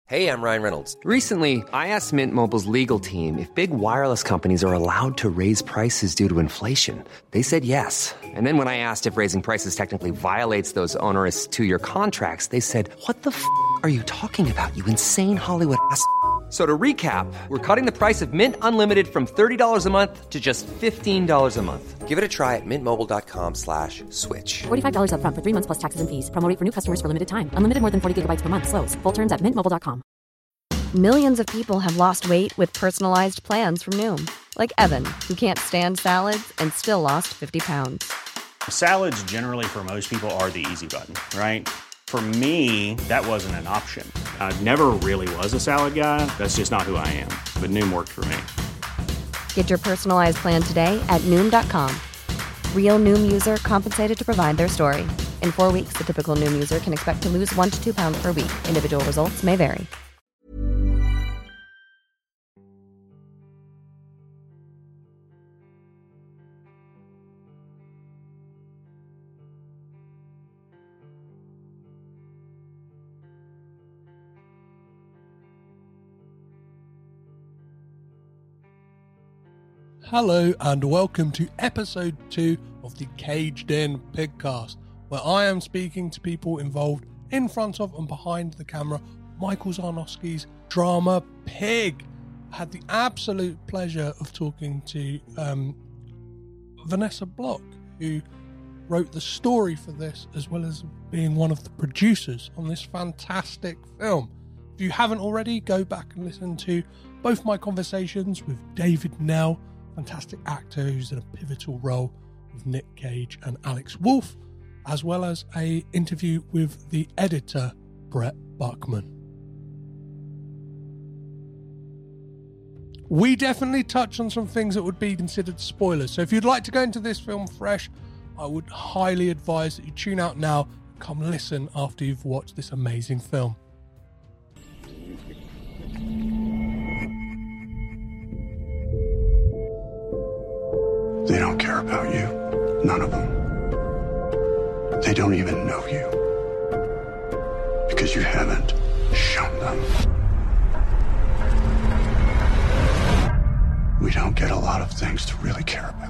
Hey, I'm Ryan Reynolds. Recently, I asked Mint Mobile's legal team if big wireless companies are allowed to raise prices due to inflation. They said yes. And then when I asked if raising prices technically violates those onerous two-year contracts, they said, "What the f*** are you talking about, you insane Hollywood ass?" So to recap, we're cutting the price of Mint Unlimited from $30 a month to just $15 a month. Give it a try at mintmobile.com/switch. $45 up front for 3 months plus taxes and fees. Promo rate for new customers for limited time. Unlimited more than 40 gigabytes per month. Slows full terms at mintmobile.com. Millions of people have lost weight with personalized plans from Noom. Like Evan, who can't stand salads and still lost 50 pounds. Salads generally for most people are the easy button, right? For me, that wasn't an option. I never really was a salad guy. That's just not who I am. But Noom worked for me. Get your personalized plan today at Noom.com. Real Noom user compensated to provide their story. In 4 weeks, the typical Noom user can expect to lose 1 to 2 pounds per week. Individual results may vary. Hello and welcome to episode 2 of the Caged In Pigcast, where I am speaking to people involved in front of and behind the camera, Michael Zarnowski's drama Pig. I had the absolute pleasure of talking to Vanessa Block, who wrote the story for this, as well as being one of the producers on this fantastic film. If you haven't already, go back and listen to both my conversations with David Nell, fantastic actor who's in a pivotal role with Nick Cage and Alex Wolff, as well as an interview with the editor, Brett Buckman. We definitely touch on some things that would be considered spoilers, so if you'd like to go into this film fresh, I would highly advise that you tune out now and come listen after you've watched this amazing film. They don't care about you. None of them. They don't even know you. Because you haven't shown them. We don't get a lot of things to really care about.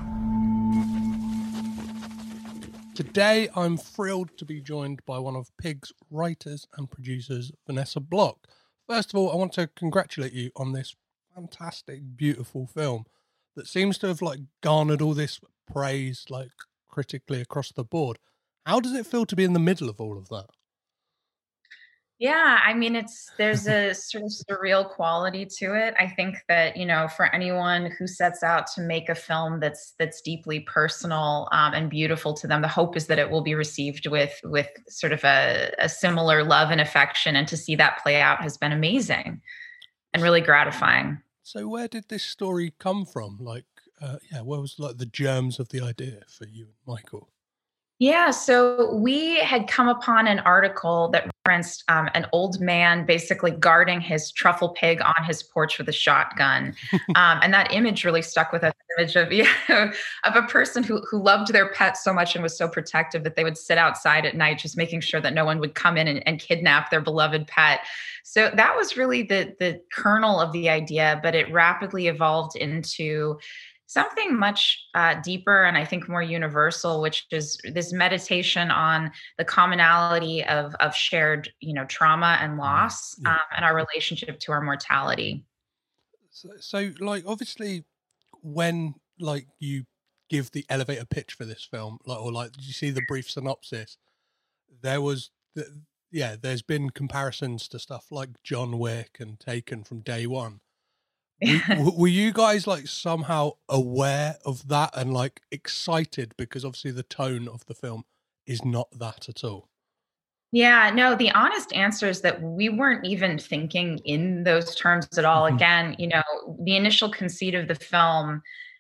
Today, I'm thrilled to be joined by one of Pig's writers and producers, Vanessa Block. First of all, I want to congratulate you on this fantastic, beautiful film that seems to have garnered all this praise critically across the board. How does it feel to be in the middle of all of that? Yeah, I mean, there's a sort of surreal quality to it. I think that, for anyone who sets out to make a film that's deeply personal and beautiful to them, the hope is that it will be received with sort of a similar love and affection. And to see that play out has been amazing and really gratifying. So where did this story come from? Where was the germs of the idea for you and Michael? Yeah, so we had come upon an article that referenced an old man basically guarding his truffle pig on his porch with a shotgun. And that image really stuck with us, the image of a person who loved their pet so much and was so protective that they would sit outside at night just making sure that no one would come in and kidnap their beloved pet. So that was really the kernel of the idea, but it rapidly evolved into something much deeper and I think more universal, which is this meditation on the commonality of shared, trauma and loss, and our relationship to our mortality. So obviously, when you give the elevator pitch for this film, did you see the brief synopsis? There's been comparisons to stuff like John Wick and Taken from day one. Were you guys somehow aware of that and excited, because obviously the tone of the film is not that at all? Yeah, no, the honest answer is that we weren't even thinking in those terms at all. Mm-hmm. Again, the initial conceit of the film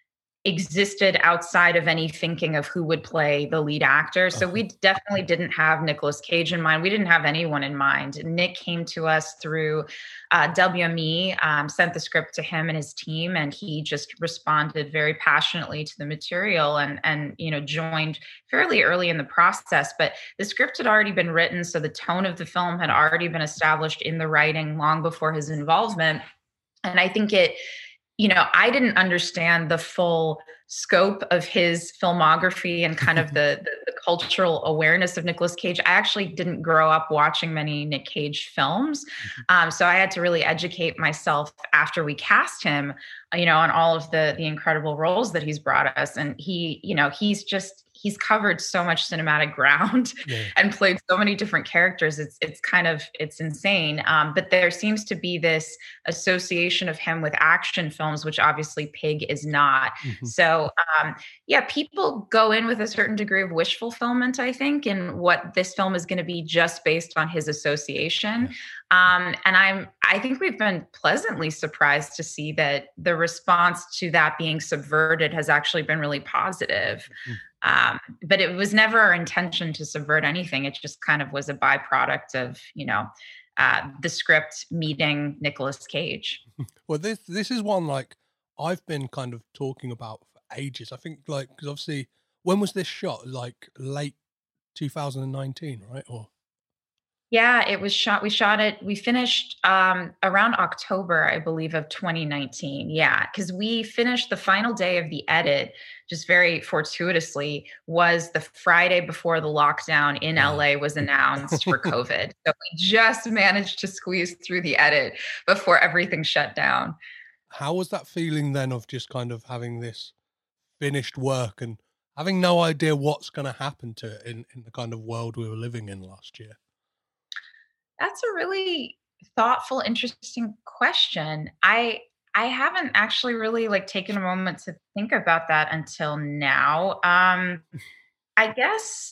existed outside of any thinking of who would play the lead actor. So we definitely didn't have Nicolas Cage in mind. We didn't have anyone in mind. Nick came to us through WME, sent the script to him and his team, and he just responded very passionately to the material and joined fairly early in the process. But the script had already been written, so the tone of the film had already been established in the writing long before his involvement. And I think I didn't understand the full scope of his filmography and kind of the cultural awareness of Nicolas Cage. I actually didn't grow up watching many Nick Cage films. So I had to really educate myself after we cast him, on all of the incredible roles that he's brought us. And he's covered so much cinematic ground and played so many different characters. It's insane. But there seems to be this association of him with action films, which obviously Pig is not. So people go in with a certain degree of wish fulfillment, I think, in what this film is going to be just based on his association. And I think we've been pleasantly surprised to see that the response to that being subverted has actually been really positive. But it was never our intention to subvert anything. It just kind of was a byproduct of, the script meeting Nicolas Cage. Well, this is one like I've been kind of talking about for ages. I think because obviously, when was this shot? Like late 2019, right? Or Yeah, it was shot. We finished around October, I believe, of 2019. Yeah, because we finished the final day of the edit, just very fortuitously, was the Friday before the lockdown in LA was announced for COVID. So we just managed to squeeze through the edit before everything shut down. how was that feeling then of just kind of having this finished work and having no idea what's going to happen to it in the kind of world we were living in last year? That's a really thoughtful, interesting question. I haven't actually really taken a moment to think about that until now. I guess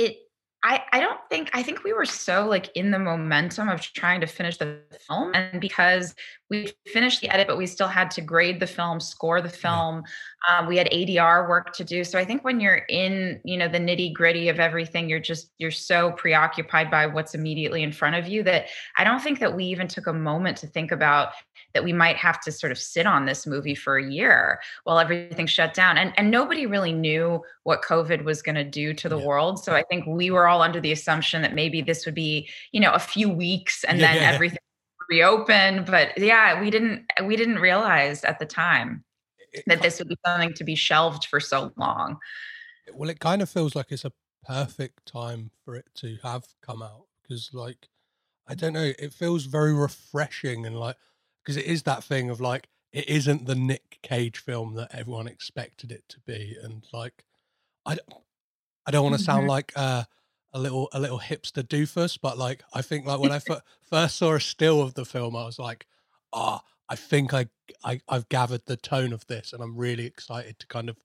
I think we were so in the momentum of trying to finish the film, and because we finished the edit, but we still had to grade the film, score the film. We had ADR work to do. So I think when you're in, the nitty gritty of everything, you're so preoccupied by what's immediately in front of you that I don't think that we even took a moment to think about that we might have to sort of sit on this movie for a year while everything shut down. And nobody really knew what COVID was going to do to the world. So I think we were all under the assumption that maybe this would be, a few weeks and then everything would reopen. But we didn't realize at the time that this would be something to be shelved for so long. Well, it kind of feels like it's a perfect time for it to have come out because I don't know, it feels very refreshing and because it is that thing of it isn't the Nick Cage film that everyone expected it to be, and I don't want to sound like a little hipster doofus, but I think when I first saw a still of the film, I was like, I think I've gathered the tone of this, and I'm really excited to kind of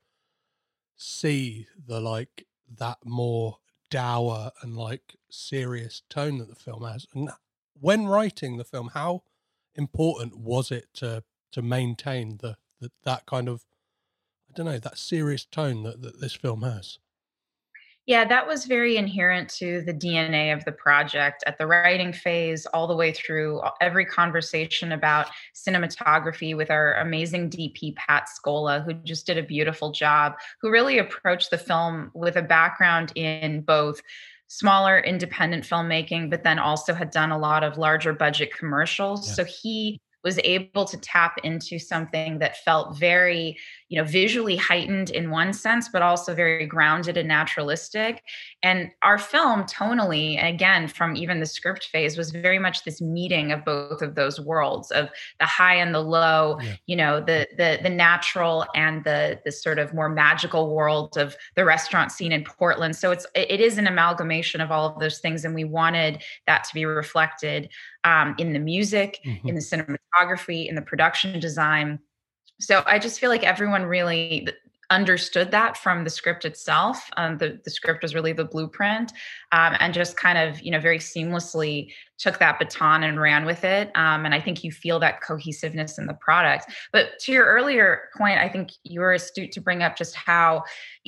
see the that more dour and serious tone that the film has. And when writing the film, how important was it to maintain that kind of, I don't know, that serious tone that this film has? Yeah, that was very inherent to the DNA of the project at the writing phase, all the way through every conversation about cinematography with our amazing DP, Pat Scola, who just did a beautiful job, who really approached the film with a background in both smaller independent filmmaking, but then also had done a lot of larger budget commercials. Yeah. So he was able to tap into something that felt very, visually heightened in one sense, but also very grounded and naturalistic. And our film tonally, and again, from even the script phase, was very much this meeting of both of those worlds, of the high and the low, the natural and the sort of more magical world of the restaurant scene in Portland. So it is an amalgamation of all of those things. And we wanted that to be reflected in the music, in the cinematography, in the production design. So I just feel like everyone really understood that from the script itself. The script was really the blueprint, and just kind of, very seamlessly took that baton and ran with it. And I think you feel that cohesiveness in the product. But to your earlier point, I think you were astute to bring up just how,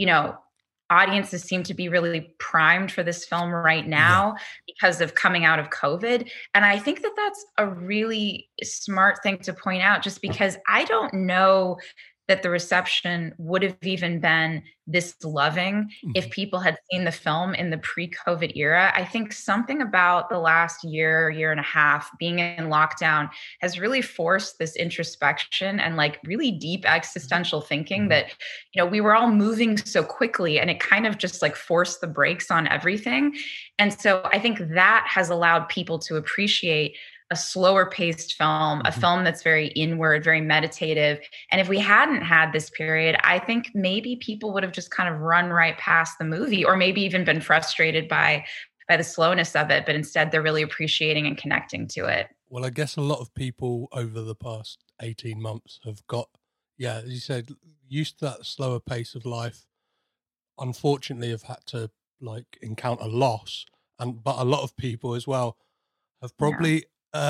audiences seem to be really primed for this film right now because of coming out of COVID. And I think that that's a really smart thing to point out, just because I don't know that the reception would have even been this loving if people had seen the film in the pre-COVID era. I think something about the last year and a half being in lockdown has really forced this introspection and like really deep existential thinking that, we were all moving so quickly, and it kind of just like forced the brakes on everything. And so I think that has allowed people to appreciate a slower paced film, a film that's very inward, very meditative. And if we hadn't had this period, I think maybe people would have just kind of run right past the movie, or maybe even been frustrated by the slowness of it. But instead, they're really appreciating and connecting to it. Well, I guess a lot of people over the past 18 months have got, as you said, used to that slower pace of life. Unfortunately, have had to like encounter loss, but a lot of people as well have probably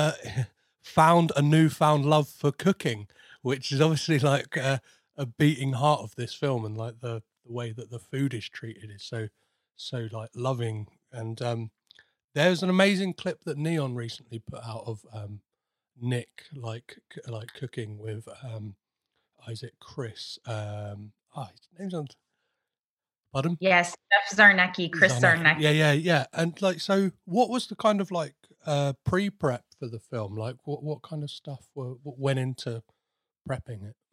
found a newfound love for cooking, which is obviously like a beating heart of this film, and like the way that the food is treated is so like loving. And there's an amazing clip that Neon recently put out of Nick like cooking with Isaac Chris. His name's on. Pardon? Yes, Chef Zarnecki, Chris Zarnecki. Yeah. And like, so what was the kind of like pre-prep for the film? Like what kind of stuff went into prepping it?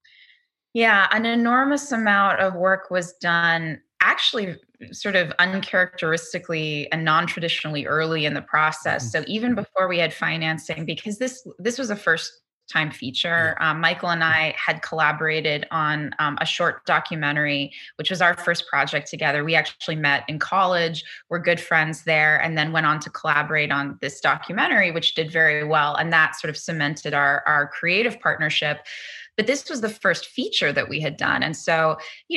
Yeah, an enormous amount of work was done, actually sort of uncharacteristically and non-traditionally early in the process. So even before we had financing, because this was a first-time feature, Michael and I had collaborated on a short documentary, which was our first project together. We actually met in college, we're good friends there, and then went on to collaborate on this documentary, which did very well. And that sort of cemented our creative partnership. But this was the first feature that we had done. And so,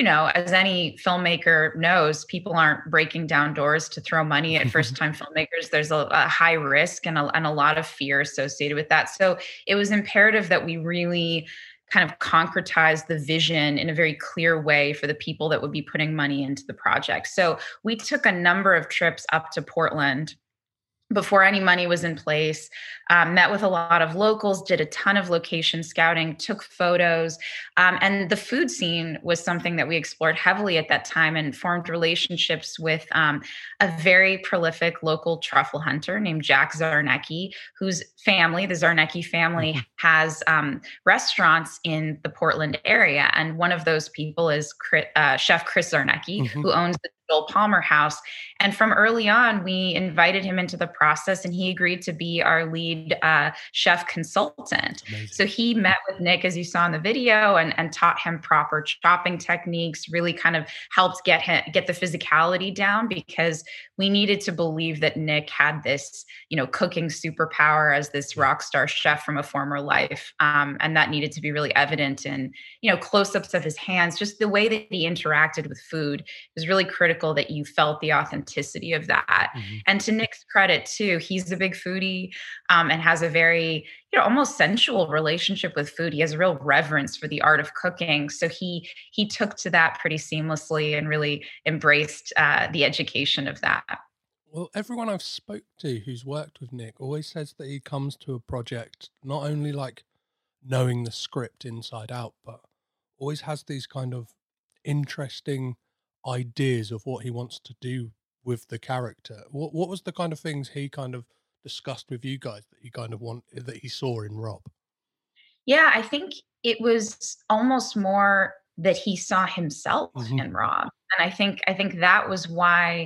as any filmmaker knows, people aren't breaking down doors to throw money at first-time filmmakers. There's a high risk and a lot of fear associated with that. So it was imperative that we really kind of concretize the vision in a very clear way for the people that would be putting money into the project. So we took a number of trips up to Portland before any money was in place, met with a lot of locals, did a ton of location scouting, took photos. And the food scene was something that we explored heavily at that time, and formed relationships with a very prolific local truffle hunter named Jack Zarnecki, whose family, the Zarnecki family, has restaurants in the Portland area. And one of those people is Chef Chris Zarnecki, who owns the Joel Palmer House. And from early on, we invited him into the process, and he agreed to be our lead chef consultant. Amazing. So he met with Nick, as you saw in the video, and taught him proper chopping techniques, really kind of helped get the physicality down, because we needed to believe that Nick had this, cooking superpower as this rock star chef from a former life. And that needed to be really evident in, close-ups of his hands, just the way that he interacted with food was really critical, that you felt the authenticity of that. And to Nick's credit too, he's a big foodie, and has a very, almost sensual relationship with food. He has a real reverence for the art of cooking. So he took to that pretty seamlessly and really embraced the education of that. Well, everyone I've spoke to who's worked with Nick always says that he comes to a project not only like knowing the script inside out, but always has these kind of interesting ideas of what he wants to do with the character. What was the kind of things he kind of discussed with you guys that that he saw in Rob? Yeah, I think it was almost more that he saw himself in Rob. And I think that was why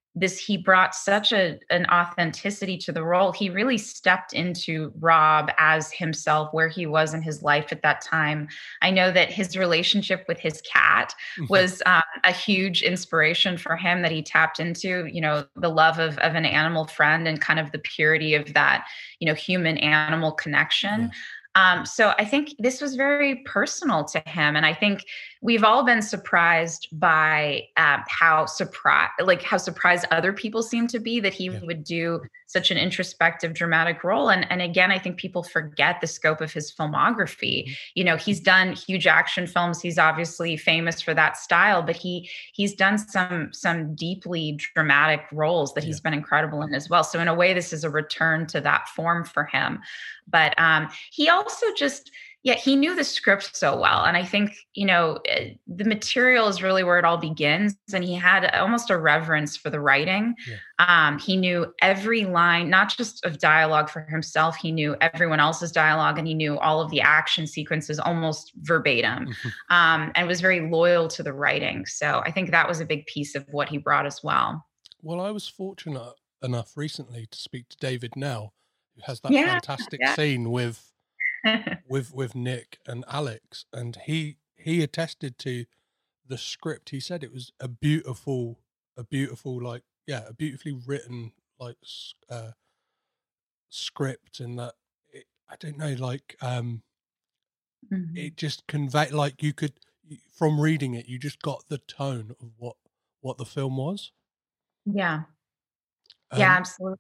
he brought such an authenticity to the role. He really stepped into Rob as himself, where he was in his life at that time. I know that his relationship with his cat was a huge inspiration for him, that he tapped into, the love of an animal friend and kind of the purity of that, human animal connection. So I think this was very personal to him, and I think we've all been surprised by how surprised other people seem to be that he would do such an introspective, dramatic role. And again, I think people forget the scope of his filmography. You know, he's done huge action films. He's obviously famous for that style, but he's done some deeply dramatic roles that he's been incredible in as well. So in a way, this is a return to that form for him. But he also just, he knew the script so well. And I think, the material is really where it all begins. And he had almost a reverence for the writing. He knew every line, not just of dialogue for himself, he knew everyone else's dialogue, and he knew all of the action sequences almost verbatim, and was very loyal to the writing. So I think that was a big piece of what he brought as well. Well, I was fortunate enough recently to speak to David Nell, who has that fantastic scene with Nick and Alex, and he attested to the script. He said it was a beautifully written script, and that it just conveyed, like, you could, from reading it, you just got the tone of what the film was. Absolutely.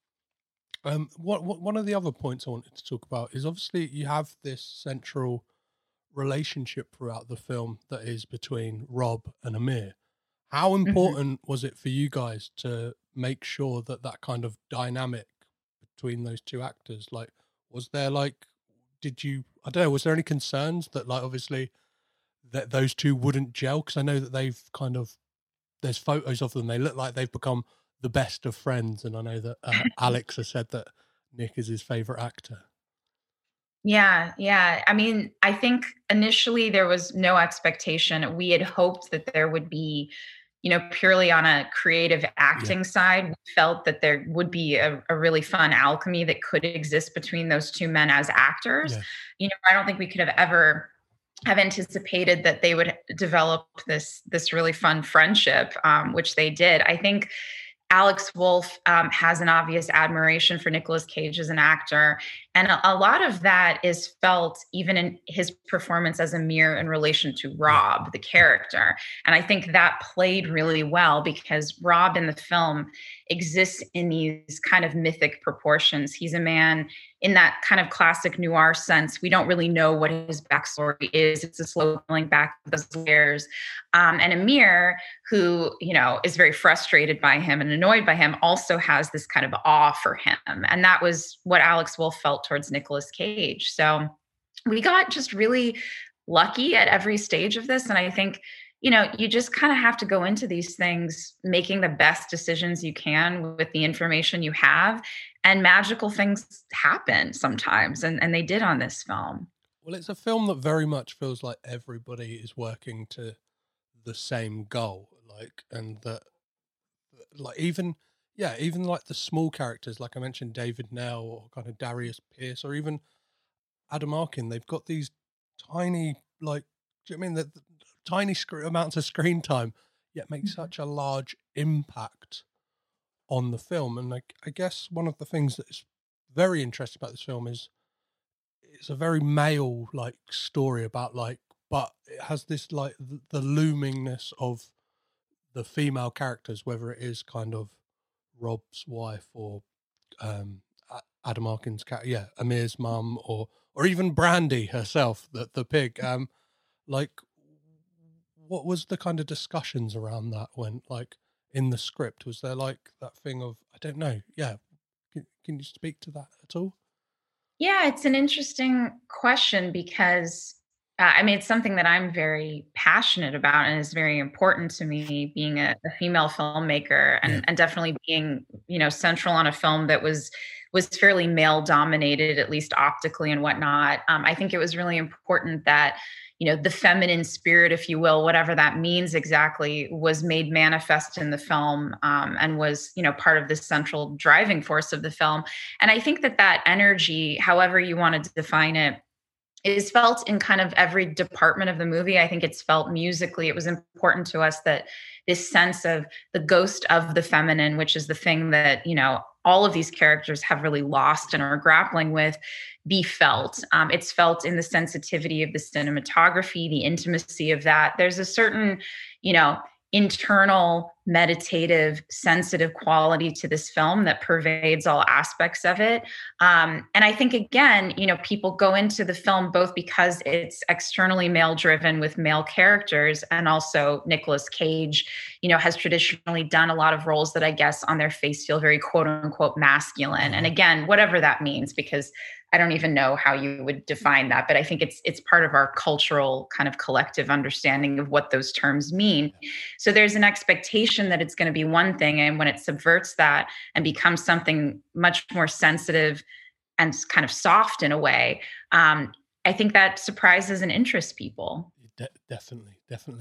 One of the other points I wanted to talk about is, obviously you have this central relationship throughout the film that is between Rob and Amir. How important was it for you guys to make sure that kind of dynamic between those two actors, like, was there was there any concerns that, like, obviously that those two wouldn't gel? Because I know that they've there's photos of them, they look like they've become the best of friends, and I know that Alex has said that Nick is his favorite actor. I mean, I think initially there was no expectation. We had hoped that there would be, purely on a creative acting side, we felt that there would be a really fun alchemy that could exist between those two men as actors. I don't think we could have anticipated that they would develop this really fun friendship, which they did. I think Alex Wolff has an obvious admiration for Nicolas Cage as an actor. And a lot of that is felt even in his performance as Amir in relation to Rob, the character. And I think that played really well, because Rob in the film exists in these kind of mythic proportions. He's a man in that kind of classic noir sense. We don't really know what his backstory is. It's a slow pulling back of those layers. And Amir, who, is very frustrated by him and annoyed by him, also has this kind of awe for him. And that was what Alex Wolff felt towards Nicolas Cage. So we got just really lucky at every stage of this. And I think, you just kind of have to go into these things making the best decisions you can with the information you have, and magical things happen sometimes. And they did on this film. Well, it's a film that very much feels like everybody is working to the same goal, and that, even like the small characters, like I mentioned, David Nell, or kind of Darius Pierce, or even Adam Arkin, they've got these tiny, do you know what I mean? The tiny amounts of screen time, yet make such a large impact on the film. And I guess one of the things that's very interesting about this film is it's a very male story about but it has this the loomingness of the female characters, whether it is kind of Rob's wife, or Adam Arkin's Amir's mum, or even Brandy herself, the pig. What was the kind of discussions around that when, in the script? Was there that thing of, I don't know, can you speak to that at all? Yeah, it's an interesting question, because it's something that I'm very passionate about and is very important to me, being a female filmmaker, and definitely being, central on a film that was fairly male dominated, at least optically and whatnot. I think it was really important that, the feminine spirit, if you will, whatever that means exactly, was made manifest in the film, and was, part of the central driving force of the film. And I think that energy, however you want to define it, is felt in kind of every department of the movie. I think it's felt musically. It was important to us that this sense of the ghost of the feminine, which is the thing that, all of these characters have really lost and are grappling with be felt. It's felt in the sensitivity of the cinematography, the intimacy of that. There's a certain, internal, meditative, sensitive quality to this film that pervades all aspects of it. And I think, again, people go into the film both because it's externally male driven with male characters, and also Nicolas Cage, has traditionally done a lot of roles that I guess on their face feel very quote unquote masculine. And again, whatever that means, because I don't even know how you would define that, but I think it's part of our cultural kind of collective understanding of what those terms mean. So there's an expectation that it's going to be one thing, and when it subverts that and becomes something much more sensitive and kind of soft in a way, I think that surprises and interests people. Definitely.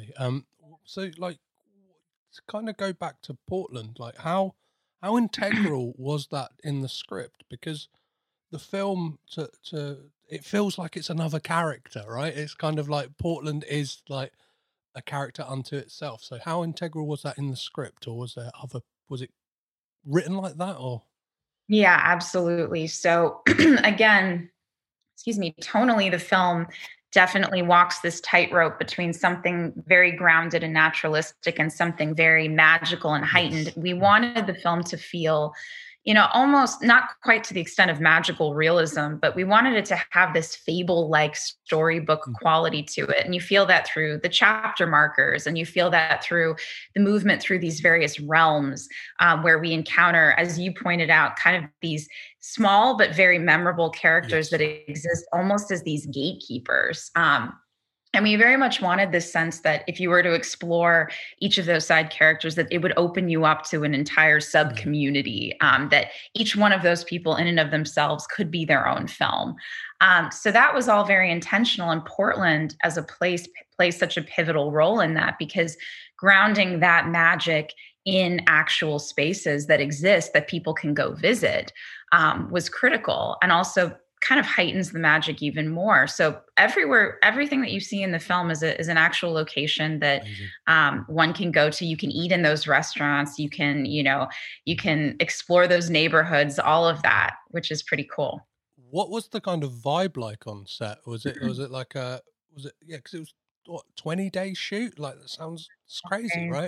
So like, to kind of go back to Portland, like how integral was that in the script? Because the film it feels like it's another character, right? It's kind of like Portland is like a character unto itself. So how integral was that in the script, or was it written like that, or? Yeah, absolutely. So again, tonally, the film definitely walks this tightrope between something very grounded and naturalistic and something very magical and heightened. We wanted the film to feel, almost not quite to the extent of magical realism, but we wanted it to have this fable-like storybook quality to it. And you feel that through the chapter markers, and you feel that through the movement through these various realms, where we encounter, as you pointed out, kind of these small but very memorable characters that exist almost as these gatekeepers. And we very much wanted this sense that if you were to explore each of those side characters, that it would open you up to an entire sub-community, that each one of those people in and of themselves could be their own film. So that was all very intentional. And Portland as a place plays such a pivotal role in that, because grounding that magic in actual spaces that exist that people can go visit was critical, and also kind of heightens the magic even more. So everything that you see in the film is an actual location that one can go to. You can eat in those restaurants. You can explore those neighborhoods, all of that, which is pretty cool. What was the kind of vibe like on set? Was it like because it was 20-day shoot? Like, that sounds crazy, right?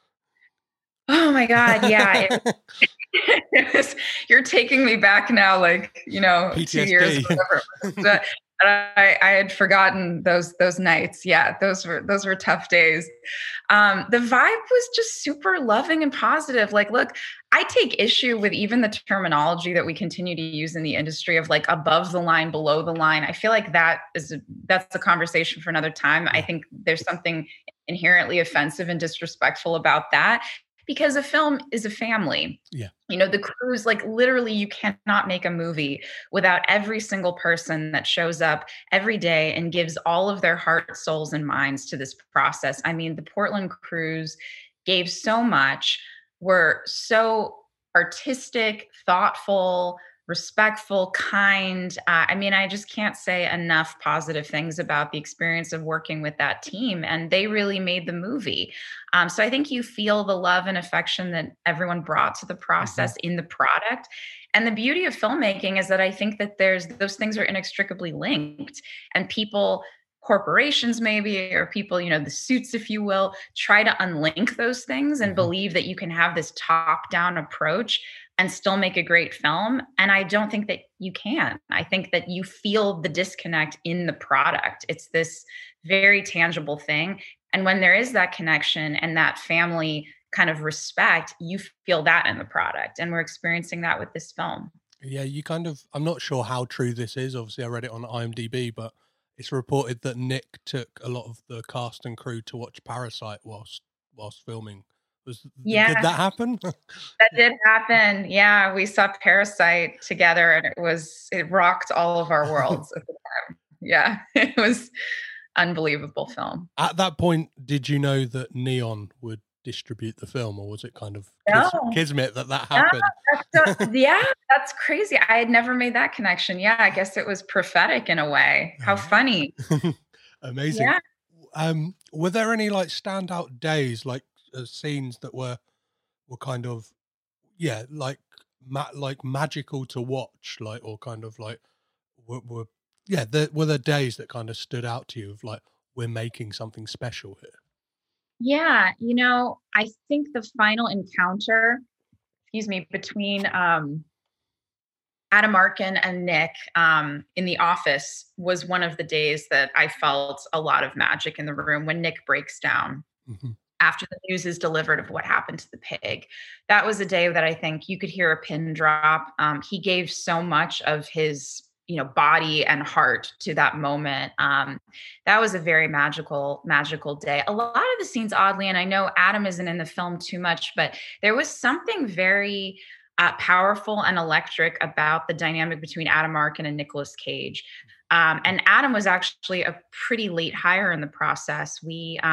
Oh my God. Yeah. You're taking me back now, like, PTSD. 2 years, whatever. I had forgotten those nights. Yeah, those were tough days. The vibe was just super loving and positive. Like, look, I take issue with even the terminology that we continue to use in the industry of like above the line, below the line. I feel like that's a conversation for another time. I think there's something inherently offensive and disrespectful about that, because a film is a family. Yeah. The crews, like, literally you cannot make a movie without every single person that shows up every day and gives all of their heart, souls, and minds to this process. I mean, the Portland crews gave so much, were so artistic, thoughtful, respectful, kind. I just can't say enough positive things about the experience of working with that team. And they really made the movie. So I think you feel the love and affection that everyone brought to the process in the product. And the beauty of filmmaking is that I think that those things are inextricably linked, and corporations maybe, or people, the suits, if you will, try to unlink those things and believe that you can have this top-down approach and still make a great film. And I don't think that you can. I think that you feel the disconnect in the product. It's this very tangible thing. And when there is that connection and that family kind of respect, you feel that in the product. And we're experiencing that with this film. Yeah, I'm not sure how true this is. Obviously, I read it on IMDb, but it's reported that Nick took a lot of the cast and crew to watch Parasite whilst filming. Did that happen? That did happen. Yeah, we saw Parasite together, and it rocked all of our worlds at the time. Yeah, it was unbelievable film. At that point, did you know that Neon would distribute the film, or was it kind of kismet that happened? That's crazy. I had never made that connection. Yeah, I guess it was prophetic in a way. How funny. Amazing. Yeah. Were there any like standout days, like scenes that were kind of like like magical to watch, like, or kind of like were were there days that kind of stood out to you of like, we're making something special here? Yeah, I think the final encounter, excuse me, between Adam Arkin and Nick in the office was one of the days that I felt a lot of magic in the room when Nick breaks down Hmm. after the news is delivered of what happened to the pig. That was a day that I think you could hear a pin drop. He gave so much of his body and heart to that moment. That was a very magical day. A lot of the scenes, oddly, and I know Adam isn't in the film too much, but there was something very powerful and electric about the dynamic between Adam Arkin and Nicolas Cage. And Adam was actually a pretty late hire in the process.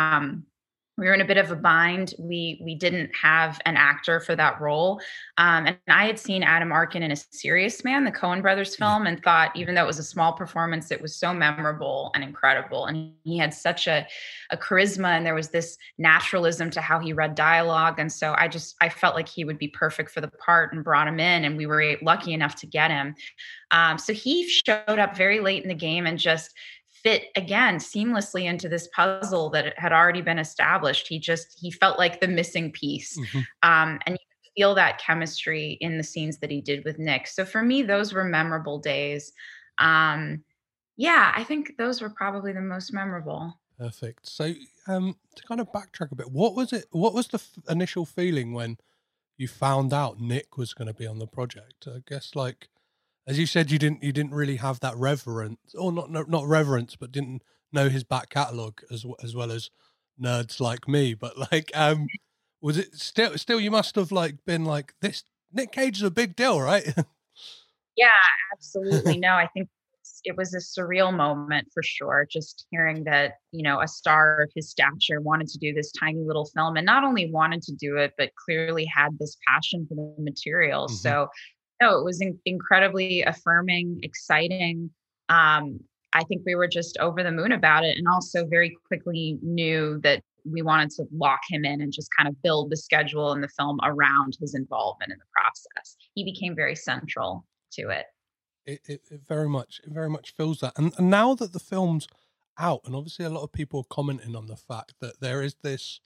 We were in a bit of a bind. We didn't have an actor for that role. And I had seen Adam Arkin in A Serious Man, the Coen brothers film, and thought, even though it was a small performance, it was so memorable and incredible. And he had such a charisma, and there was this naturalism to how he read dialogue. And so I felt like he would be perfect for the part, and brought him in, and we were lucky enough to get him. So he showed up very late in the game and just fit again seamlessly into this puzzle that had already been established. He felt like the missing piece. Hmm. And you could feel that chemistry in the scenes that he did with Nick. So for me, those were memorable days. I think those were probably the most memorable. Perfect. So, to kind of backtrack a bit, what was the initial feeling when you found out Nick was going to be on the project? I guess, like, as you said, you didn't really have that reverence, or not reverence, but didn't know his back catalogue as well as nerds like me. But like, was it still you must have like been like, this Nick Cage is a big deal, right? Yeah, absolutely. No, I think it was a surreal moment for sure. Just hearing that, a star of his stature wanted to do this tiny little film, and not only wanted to do it, but clearly had this passion for the material. Mm-hmm. So, no, it was incredibly affirming, exciting. I think we were just over the moon about it, and also very quickly knew that we wanted to lock him in and just kind of build the schedule and the film around his involvement in the process. He became very central to it. It very much feels that. And now that the film's out, and obviously a lot of people are commenting on the fact that there is this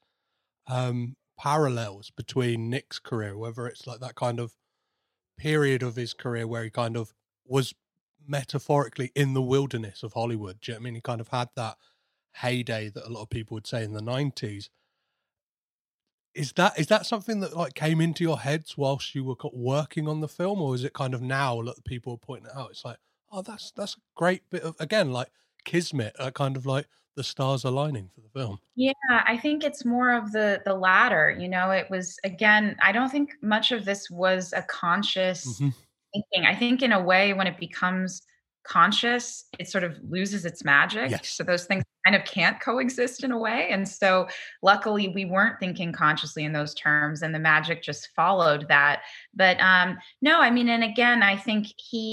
parallels between Nick's career, whether it's like that kind of period of his career where he kind of was metaphorically in the wilderness of Hollywood. Do you know what I mean? He kind of had that heyday that a lot of people would say in the 90s. Is that something that like came into your heads whilst you were working on the film, or is it kind of now that people are pointing it out? It's like, oh, that's a great bit of, again, like kismet, kind of like the stars aligning for the film. Yeah, I think it's more of the latter. It was, again, I don't think much of this was a conscious thinking. I think in a way, when it becomes conscious, it sort of loses its magic. Yes. So those things kind of can't coexist in a way. And so luckily we weren't thinking consciously in those terms, and the magic just followed that. But no, I mean, and again, I think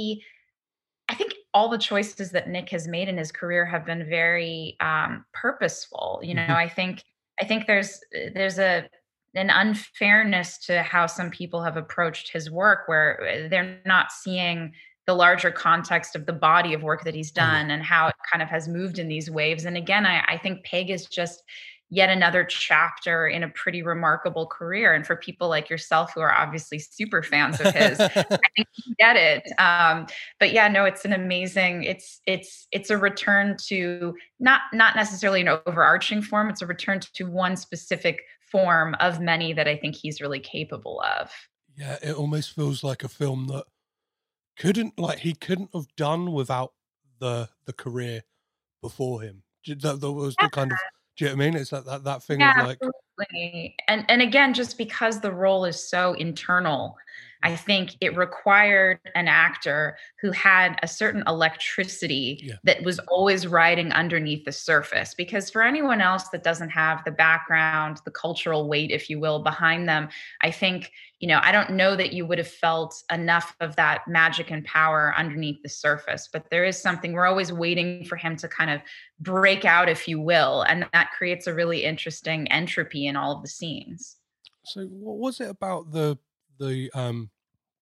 all the choices that Nick has made in his career have been very purposeful. I think there's an unfairness to how some people have approached his work, where they're not seeing the larger context of the body of work that he's done and how it kind of has moved in these waves. And again, I think Pig is just yet another chapter in a pretty remarkable career. And for people like yourself, who are obviously super fans of his, I think you get it. But yeah, no, it's an amazing, it's a return to not necessarily an overarching form. It's a return to one specific form of many that I think he's really capable of. Yeah. It almost feels like a film that he couldn't have done without the career before him. That was the kind of, do you know what I mean? It's that thing of like, absolutely. And again, just because the role is so internal, I think it required an actor who had a certain electricity that was always riding underneath the surface. Because for anyone else that doesn't have the background, the cultural weight, if you will, behind them, I think, I don't know that you would have felt enough of that magic and power underneath the surface. But there is something, we're always waiting for him to kind of break out, if you will. And that creates a really interesting entropy in all of the scenes. So what was it about the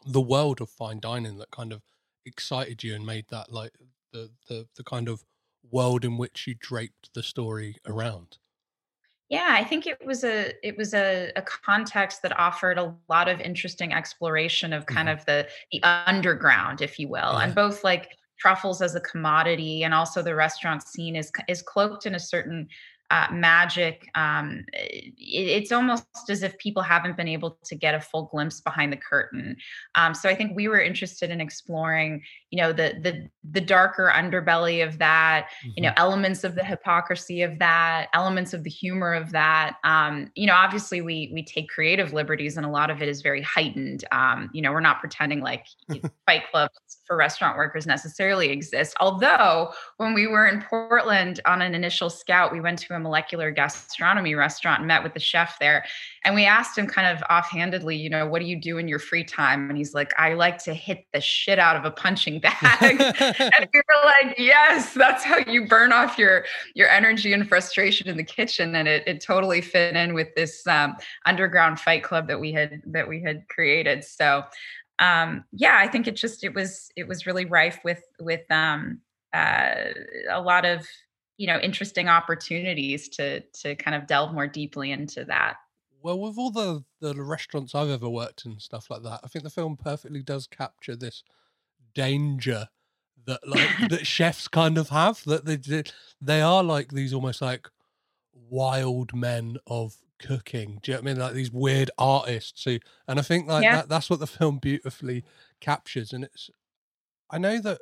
the world of fine dining that kind of excited you and made that like the kind of world in which you draped the story around? Yeah, I think it was a context that offered a lot of interesting exploration of kind Hmm. of the underground, if you will, and Yeah. both like truffles as a commodity and also the restaurant scene is cloaked in a certain magic. It's almost as if people haven't been able to get a full glimpse behind the curtain. So I think we were interested in exploring, the darker underbelly of that, Hmm. elements of the hypocrisy of that, elements of the humor of that. Obviously we take creative liberties and a lot of it is very heightened. We're not pretending like fight clubs for restaurant workers necessarily exist. Although when we were in Portland on an initial scout, we went to a molecular gastronomy restaurant and met with the chef there. And we asked him kind of offhandedly, what do you do in your free time? And he's like, I like to hit the shit out of a punching bag. And we were like, yes, that's how you burn off your energy and frustration in the kitchen. And it totally fit in with this underground fight club that we had created. So yeah, I think it was really rife with a lot of interesting opportunities to kind of delve more deeply into that. Well, with all the restaurants I've ever worked in and stuff like that, I think the film perfectly does capture this danger that like that chefs kind of have, that they are like these almost like wild men of cooking. Do you know what I mean? Like these weird artists who, and I think like Yeah. that's what the film beautifully captures. And I know that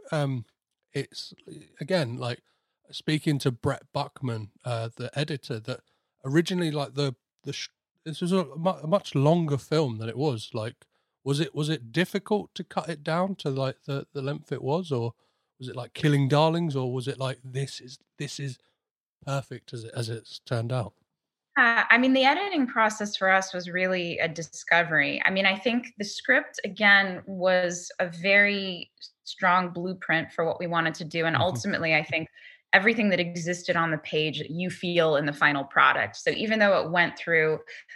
it's again like speaking to Brett Buckman, the editor, that originally like this was a much longer film than it was. Like, was it difficult to cut it down to like the length it was, or was it like Killing Darlings, or was it like this is perfect as it's turned out? I mean, the editing process for us was really a discovery. I mean, I think the script, again, was a very strong blueprint for what we wanted to do. And Hmm. ultimately, I think everything that existed on the page you feel in the final product. So even though it went through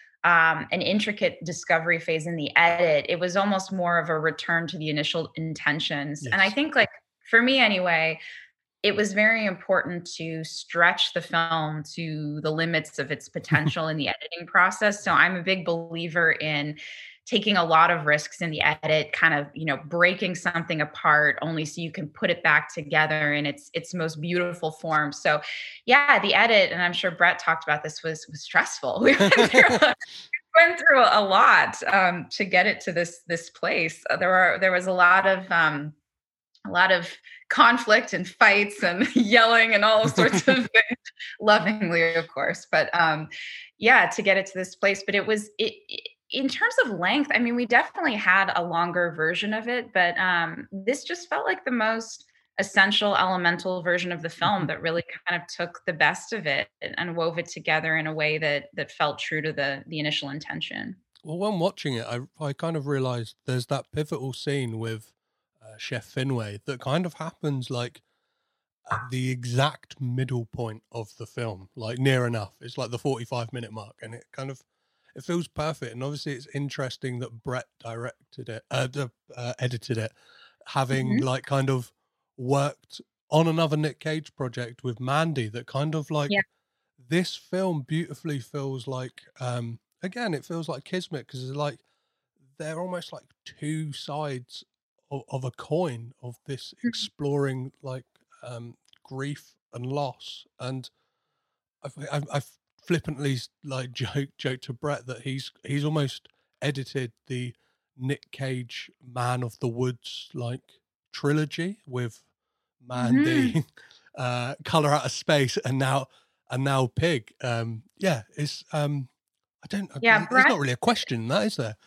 an intricate discovery phase in the edit, it was almost more of a return to the initial intentions. And I Yes. think, like, for me anyway, it was very important to stretch the film to the limits of its potential in the editing process. So I'm a big believer in taking a lot of risks in the edit, kind of, breaking something apart only so you can put it back together in its most beautiful form. So yeah, the edit, and I'm sure Brett talked about this, was stressful. We went through a lot to get it to this place. There was a lot of conflict and fights and yelling and all sorts of things, lovingly, of course. But yeah, to get it to this place. But in terms of length. I mean, we definitely had a longer version of it, but this just felt like the most essential, elemental version of the film that really kind of took the best of it and wove it together in a way that felt true to the initial intention. Well, when watching it, I kind of realized there's that pivotal scene with Chef Finway that kind of happens like at the exact middle point of the film, like near enough. It's like the 45-minute mark, and it feels perfect. And obviously, it's interesting that Brett directed it, edited it, having Mhm. like kind of worked on another Nick Cage project with Mandy. That kind of like Yeah. this film beautifully feels like again, it feels like kismet because it's like they're almost like two sides of a coin of this Mhm. exploring like grief and loss. And I've flippantly like joke to Brett that he's almost edited the Nick Cage Man of the Woods like trilogy with Mhm. Mandy, Color Out of Space, and now Pig. Yeah, it's I don't. Yeah, There's Brett. not really a question, that is there?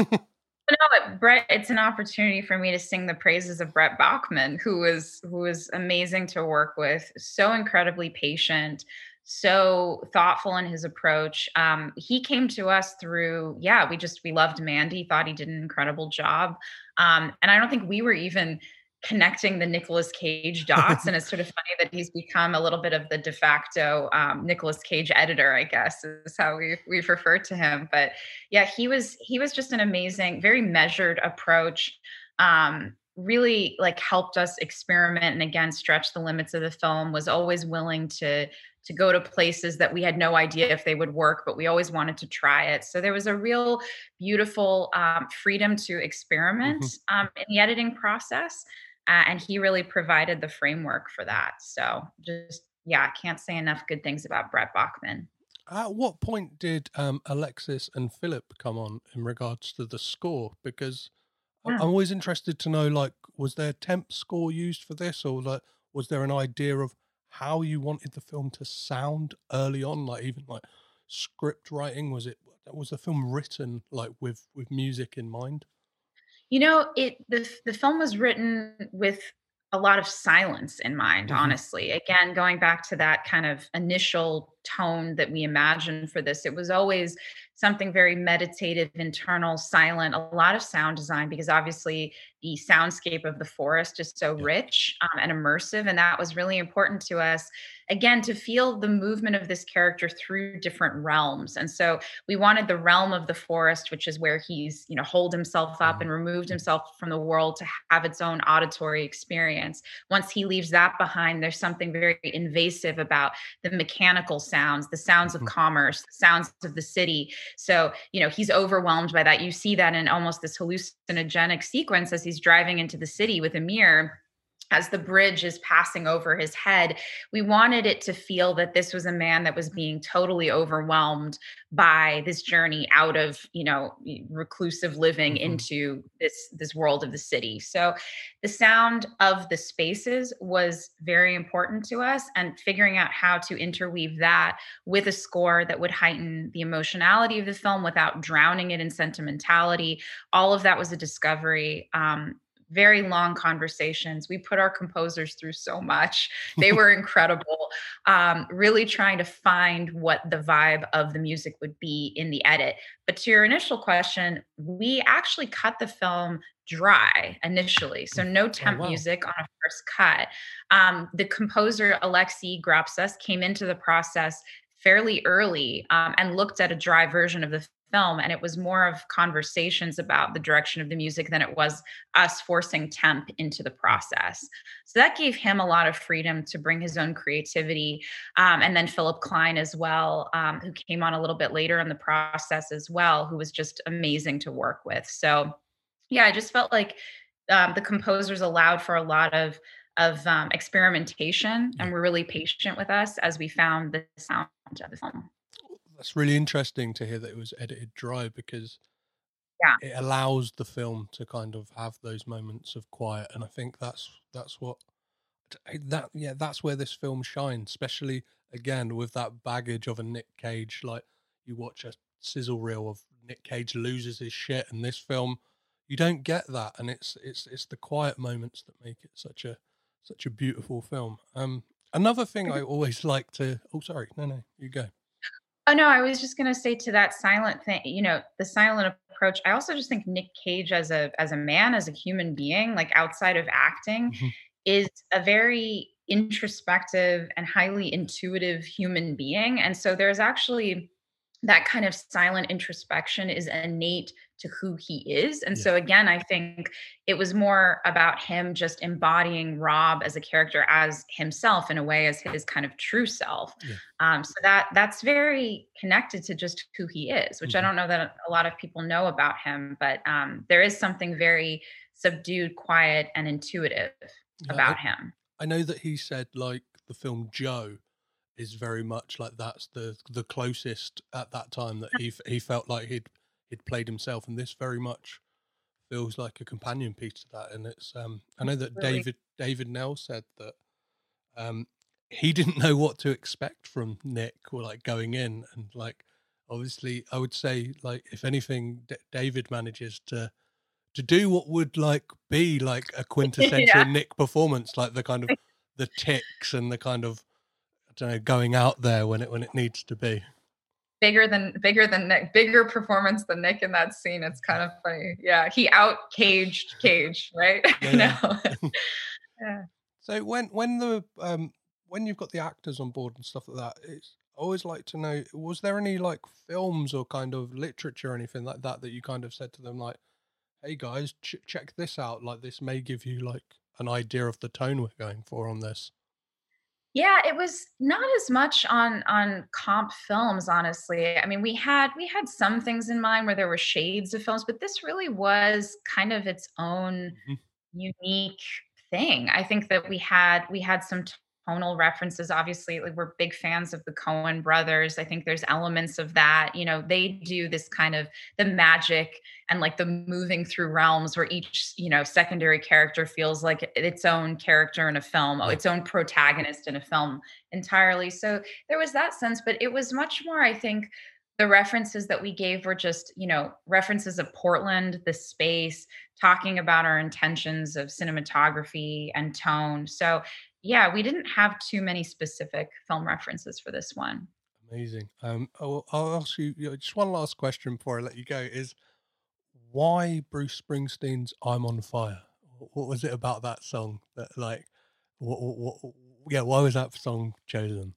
No, Brett, it's an opportunity for me to sing the praises of Brett Bachman, who was amazing to work with, so incredibly patient, so thoughtful in his approach. He came to us through, we loved Mandy, thought he did an incredible job. And I don't think we were even connecting the Nicolas Cage dots. And it's sort of funny that he's become a little bit of the de facto Nicolas Cage editor, I guess, is how we've referred to him. But yeah, he was just an amazing, very measured approach. Really like helped us experiment and again stretch the limits of the film, was always willing to go to places that we had no idea if they would work, but we always wanted to try it. So there was a real beautiful freedom to experiment in the editing process. And he really provided the framework for that. So just, yeah, I can't say enough good things about Brett Bachman. At what point did Alexis and Philip come on in regards to the score? Because I'm always interested to know, like, was there temp score used for this, or like, was there an idea of how you wanted the film to sound early on, like even like script writing? Was the film written like with music in mind? You know, the film was written with a lot of silence in mind, honestly. Again, going back to that kind of initial tone that we imagined for this, it was always something very meditative, internal, silent, a lot of sound design, because obviously the soundscape of the forest is so rich and immersive. And that was really important to us, again, to feel the movement of this character through different realms. And so we wanted the realm of the forest, which is where he's, holed himself up and removed himself from the world, to have its own auditory experience. Once he leaves that behind, there's something very invasive about the mechanical sounds, the sounds of commerce, the sounds of the city. So, he's overwhelmed by that. You see that in almost this hallucinogenic sequence as he's driving into the city with Amir, as the bridge is passing over his head. We wanted it to feel that this was a man that was being totally overwhelmed by this journey out of, reclusive living into this world of the city. So the sound of the spaces was very important to us, and figuring out how to interweave that with a score that would heighten the emotionality of the film without drowning it in sentimentality. All of that was a discovery. Very long conversations. We put our composers through so much. They were incredible. Really trying to find what the vibe of the music would be in the edit. But to your initial question, we actually cut the film dry initially. So no temp music on a first cut. The composer, Alexei Grapsas, came into the process fairly early and looked at a dry version of the film, and it was more of conversations about the direction of the music than it was us forcing temp into the process. So that gave him a lot of freedom to bring his own creativity. And then Philip Klein as well, who came on a little bit later in the process as well, who was just amazing to work with. So yeah, I just felt like the composers allowed for a lot of experimentation, and were really patient with us as we found the sound of the film. That's really interesting to hear that it was edited dry, because it allows the film to kind of have those moments of quiet. And I think that's where this film shines, especially again with that baggage of a Nick Cage. Like, you watch a sizzle reel of Nick Cage loses his shit, and this film, you don't get that. And it's the quiet moments that make it such a beautiful film. Another thing I always like to, no, you go. Oh, no, I was just going to say to that silent thing, the silent approach. I also just think Nick Cage as a man, as a human being, like outside of acting, is a very introspective and highly intuitive human being. And so there's actually that kind of silent introspection is innate to who he is. And so again, I think it was more about him just embodying Rob as a character, as himself in a way, as his kind of true self. So that's very connected to just who he is, which I don't know that a lot of people know about him, but there is something very subdued, quiet, and intuitive about him. I know that he said, like, the film Joe is very much like that's the closest at that time that he felt like he'd played himself, and this very much feels like a companion piece to that. And it's I know that David Nell said that he didn't know what to expect from Nick, or like going in, and like obviously I would say, like, if anything, David manages to do what would like be like a quintessential Nick performance, like the kind of the ticks and the kind of, I don't know, going out there when it needs to be. bigger performance than Nick in that scene. It's kind of funny. Yeah, he out caged Cage, right? Yeah. Yeah. So when when you've got the actors on board and stuff like that, it's I always like to know, was there any like films or kind of literature or anything like that that you kind of said to them like, hey guys, check this out, like this may give you like an idea of the tone we're going for on this? Yeah, it was not as much on comp films, honestly. I mean, we had some things in mind where there were shades of films, but this really was kind of its own Mhm. unique thing. I think that we had some tonal references. Obviously, like we're big fans of the Coen brothers. I think there's elements of that. They do this kind of the magic and like the moving through realms where each, secondary character feels like its own character in a film, Yeah. its own protagonist in a film entirely. So there was that sense, but it was much more, I think, the references that we gave were just, references of Portland, the space, talking about our intentions of cinematography and tone. So, yeah, we didn't have too many specific film references for this one. Amazing. I'll ask you, just one last question before I let you go. Is why Bruce Springsteen's "I'm on Fire"? What was it about that song that like, yeah, why was that song chosen?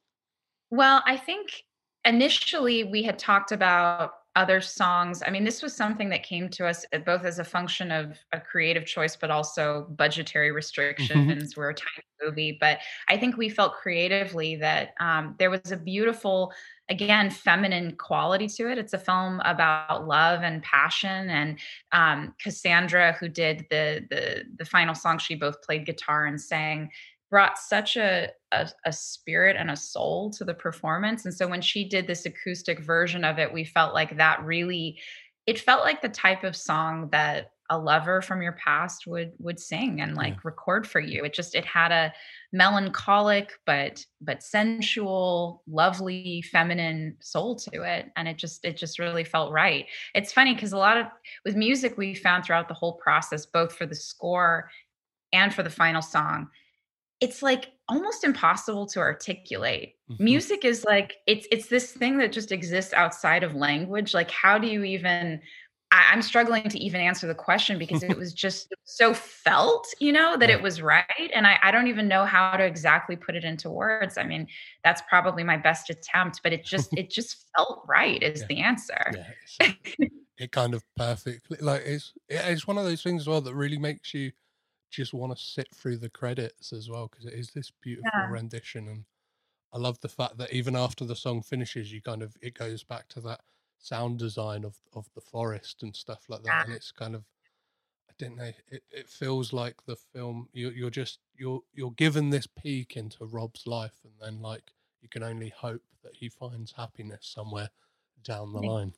Well, I think initially we had talked about other songs. I mean, this was something that came to us both as a function of a creative choice, but also budgetary Mhm. restrictions. We're a tiny movie, but I think we felt creatively that there was a beautiful, again, feminine quality to it. It's a film about love and passion, and Cassandra, who did the final song, she both played guitar and sang, brought such a spirit and a soul to the performance. And so when she did this acoustic version of it, we felt like that really, it felt like the type of song that a lover from your past would sing and Yeah. like record for you. It had a melancholic but sensual, lovely, feminine soul to it. And it just really felt right. It's funny because a lot of with music we found throughout the whole process, both for the score and for the final song, it's, like, almost impossible to articulate. Mhm. Music is like it's this thing that just exists outside of language, like, how do you even I'm struggling to even answer the question because it was just so felt, that Yeah. it was right, and I don't even know how to exactly put it into words. I mean, that's probably my best attempt, but it just felt right is Yeah. the answer. Yeah. It kind of perfectly like it's one of those things as well that really makes you just want to sit through the credits as well because it is this beautiful Yeah, rendition. And I love the fact that even after the song finishes, you kind of it goes back to that sound design of the forest and stuff like that. And yeah. it's kind of I don't know, it feels like the film you're just you're given this peek into Rob's life, and then like you can only hope that he finds happiness somewhere down the line.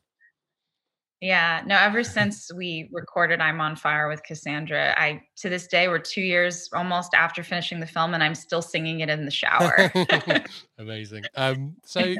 Yeah, no, ever since we recorded I'm on Fire with Cassandra, I to this day, we're 2 years almost after finishing the film, and I'm still singing it in the shower. Amazing. So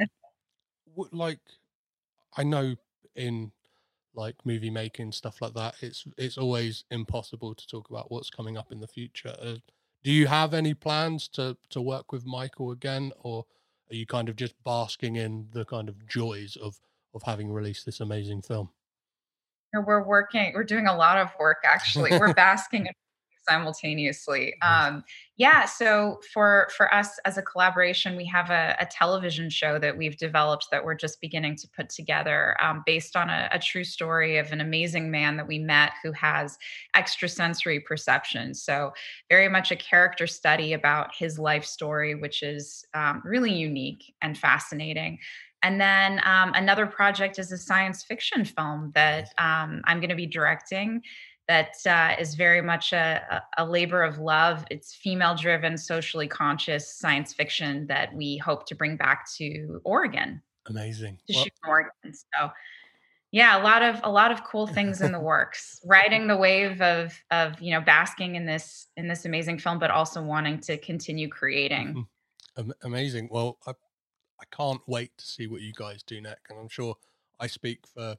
like I know in like movie making stuff like that, it's always impossible to talk about what's coming up in the future. Do you have any plans to work with Michael again, or are you kind of just basking in the kind of joys of having released this amazing film? No, we're doing a lot of work actually. We're basking in simultaneously. Yeah, so for us as a collaboration, we have a television show that we've developed that we're just beginning to put together, based on a true story of an amazing man that we met who has extrasensory perception. So very much a character study about his life story, which is really unique and fascinating. And then another project is a science fiction film that I'm going to be directing that is very much a labor of love. It's female driven, socially conscious science fiction that we hope to bring back to Oregon, Amazing. to Well, shoot in Oregon. So yeah, a lot of cool things in the works. Riding the wave of basking in this amazing film, but also wanting to continue creating. mhm. Amazing. Well, I can't wait to see what you guys do next, and I'm sure I speak for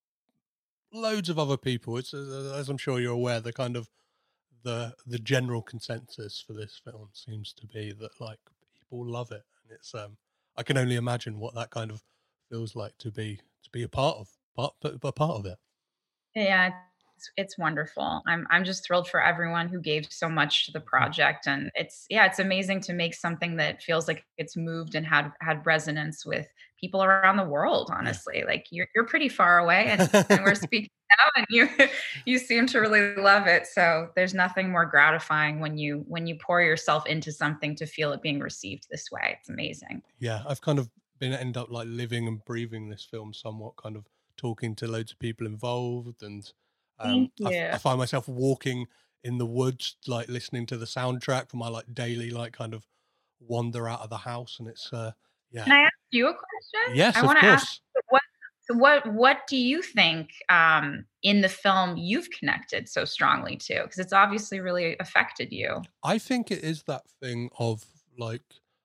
loads of other people. It's as I'm sure you're aware, the kind of the general consensus for this film seems to be that like people love it, and it's I can only imagine what that kind of feels like to be a part of it. Yeah, it's wonderful. I'm just thrilled for everyone who gave so much to the project, and it's amazing to make something that feels like it's moved and had resonance with people around the world. Honestly, like you're pretty far away, and we're speaking now, and you seem to really love it. So there's nothing more gratifying when you pour yourself into something to feel it being received this way. It's amazing. Yeah, I've kind of end up like living and breathing this film somewhat, kind of talking to loads of people involved, and I find myself walking in the woods, like listening to the soundtrack for my like daily like kind of wander out of the house, and it's yeah. Can I ask you a question? Yes, I of want to course. ask what do you think in the film you've connected so strongly to? Because it's obviously really affected you. I think it is that thing of like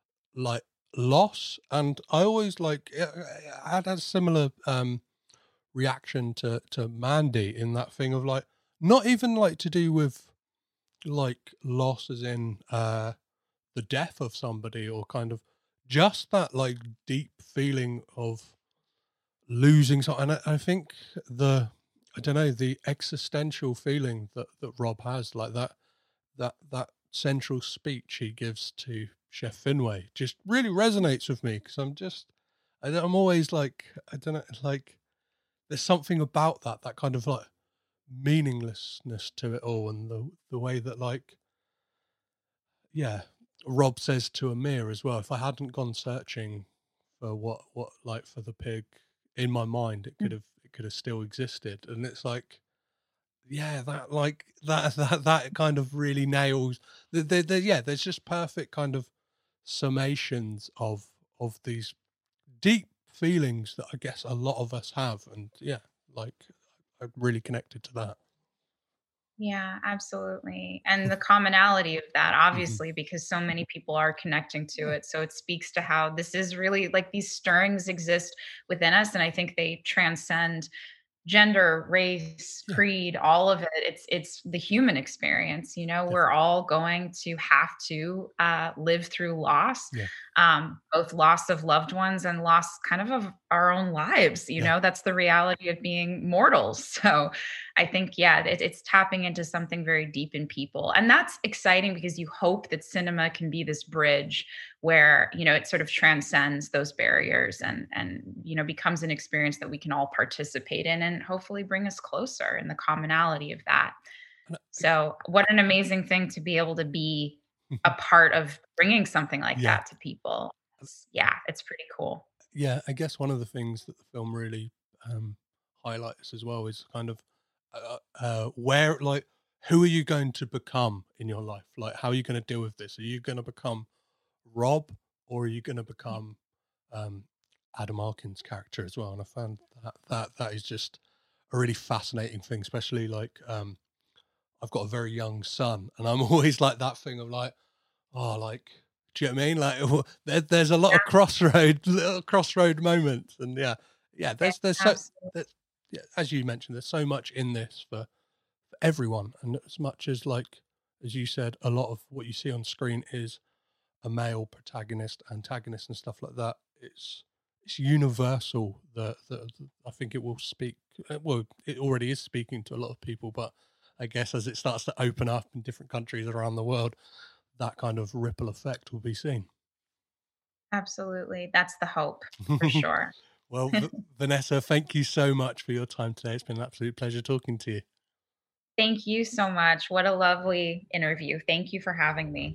loss, and I always like I had a similar reaction to Mandy in that thing of like not even like to do with like loss as in the death of somebody, or kind of just that like deep feeling of losing something. And I think the existential feeling that Rob has, like that central speech he gives to Chef Finway just really resonates with me, because I'm always like, I don't know, like there's something about that kind of like meaninglessness to it all, and the way that like, yeah, Rob says to Amir as well, if I hadn't gone searching for what like for the pig in my mind, it could have still existed. And it's like, yeah, that like that kind of really nails there's just perfect kind of summations of these deep feelings that I guess a lot of us have, and yeah, like I'm really connected to that. Yeah, absolutely. And the commonality of that, obviously, because so many people are connecting to it. So it speaks to how this is really like these stirrings exist within us. And I think they transcend gender, race, creed, all of it. It's the human experience. We're all going to have to live through loss, both loss of loved ones and loss kind of our own lives. That's the reality of being mortals. So I think, it's tapping into something very deep in people. And that's exciting, because you hope that cinema can be this bridge where, it sort of transcends those barriers and becomes an experience that we can all participate in, and hopefully bring us closer in the commonality of that. So what an amazing thing to be able to be a part of bringing something like that to people. It's pretty cool. Yeah, I guess one of the things that the film really highlights as well is kind of where, like, who are you going to become in your life? Like, how are you going to deal with this? Are you going to become Rob, or are you going to become Adam Arkin's character as well? And I found that is just a really fascinating thing, especially like I've got a very young son, and I'm always like that thing of like, oh, like, do you know what I mean? Like, there's a lot of little crossroad moments, and there's so, as you mentioned, there's so much in this for everyone, and as much as like, as you said, a lot of what you see on screen is a male protagonist, antagonist, and stuff like that. It's universal. That I think it will speak. Well, it already is speaking to a lot of people, but I guess as it starts to open up in different countries around the world, that kind of ripple effect will be seen. Absolutely, that's the hope for sure. Well, Vanessa, thank you so much for your time today. It's been an absolute pleasure talking to you. Thank you so much. What a lovely interview. Thank you for having me.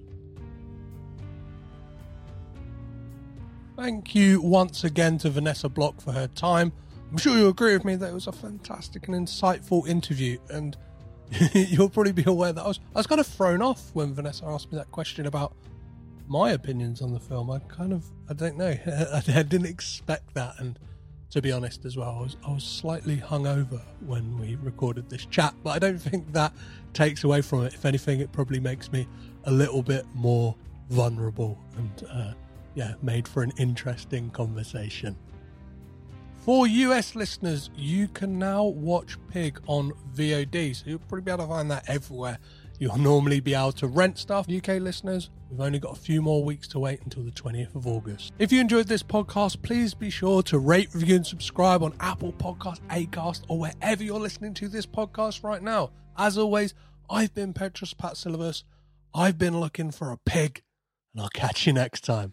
Thank you once again to Vanessa Block for her time. I'm sure you'll agree with me that it was a fantastic and insightful interview, and you'll probably be aware that I was kind of thrown off when Vanessa asked me that question about my opinions on the film. I don't know. I didn't expect that, and to be honest as well, I was slightly hungover when we recorded this chat, but I don't think that takes away from it. If anything, it probably makes me a little bit more vulnerable, and made for an interesting conversation. For US listeners, you can now watch Pig on VOD, so you'll probably be able to find that everywhere you'll normally be able to rent stuff. UK listeners, we've only got a few more weeks to wait until the 20th of August. If you enjoyed this podcast, please be sure to rate, review, and subscribe on Apple Podcasts, Acast, or wherever you're listening to this podcast right now. As always, I've been Petrus Patsilivus. I've been looking for a pig, and I'll catch you next time.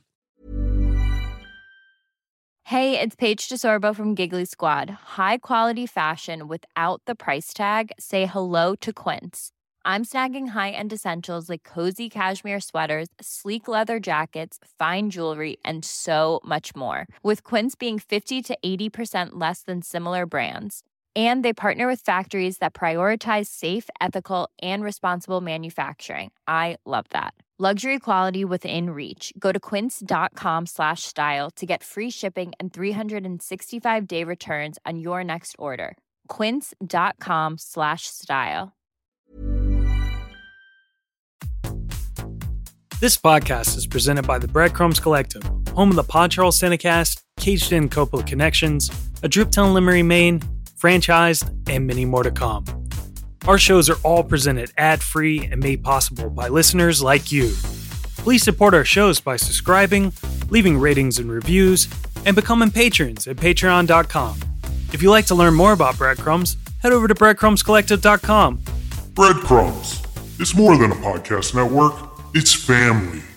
Hey, it's Paige DeSorbo from Giggly Squad. High quality fashion without the price tag. Say hello to Quince. I'm snagging high-end essentials like cozy cashmere sweaters, sleek leather jackets, fine jewelry, and so much more. With Quince being 50 to 80% less than similar brands. And they partner with factories that prioritize safe, ethical, and responsible manufacturing. I love that. Luxury quality within reach. Go to quince.com/style to get free shipping and 365-day returns on your next order. Quince.com/style. This podcast is presented by the Breadcrumbs Collective, home of the Pod Charles Cinecast, Caged In Coppola Connections, A Driptown Limerick, Maine, Franchised, and many more to come. Our shows are all presented ad-free and made possible by listeners like you. Please support our shows by subscribing, leaving ratings and reviews, and becoming patrons at patreon.com. If you'd like to learn more about Breadcrumbs, head over to breadcrumbscollective.com. Breadcrumbs. It's more than a podcast network. It's family.